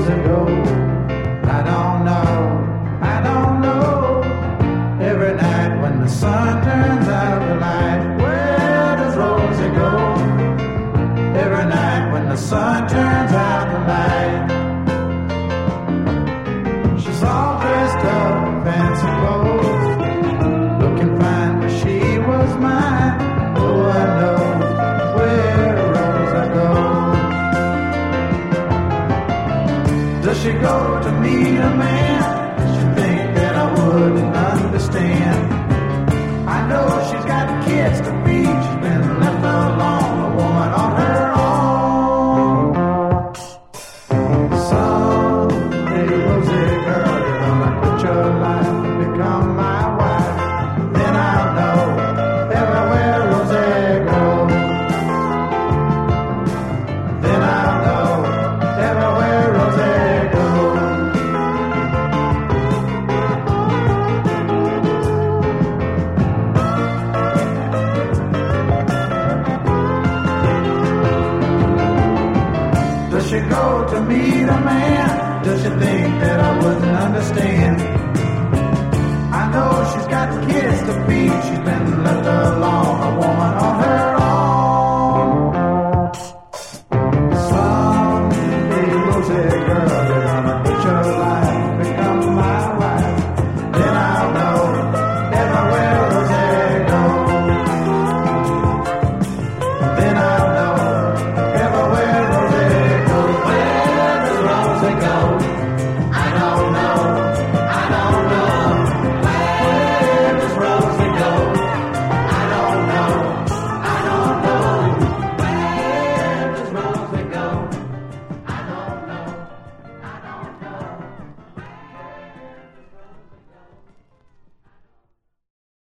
Rosa go? I don't know. Every night when the sun turns out the light, where does Rosa go? Every night when the sun turns out the light, she's all dressed up in fancy clothes, looking fine, but she was mine. Oh, I know where Rosa goes. Does she go to meet a man? Does she think that I wouldn't understand? I know she's got kids to feed. She's been left alone, a woman on her own. Someday, Rosie girl, you're gonna quit your life and become my wife. Then I'll know everywhere Rosie goes. Then I'll know everywhere Rosie goes. Does she go to meet a man? Does she think that I wouldn't understand? I know she's got kids to feed. She's been